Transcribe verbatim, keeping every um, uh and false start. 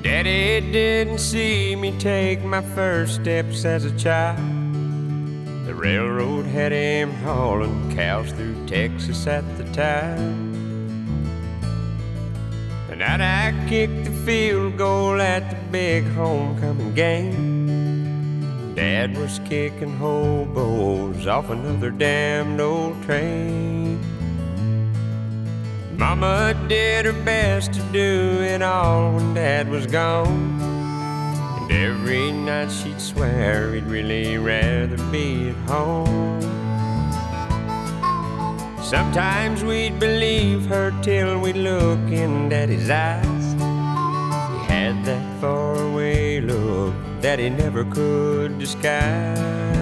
Daddy didn't see me take my first steps as a child. The railroad had him hauling cows through Texas at the time. The night I kicked the field goal at the big homecoming game, Dad was kicking hobos off another damned old train. Mama did her best to do it all when Dad was gone, and every night she'd swear he'd really rather be at home. Sometimes we'd believe her till we'd look in Daddy's eyes. He had that faraway look that he never could disguise.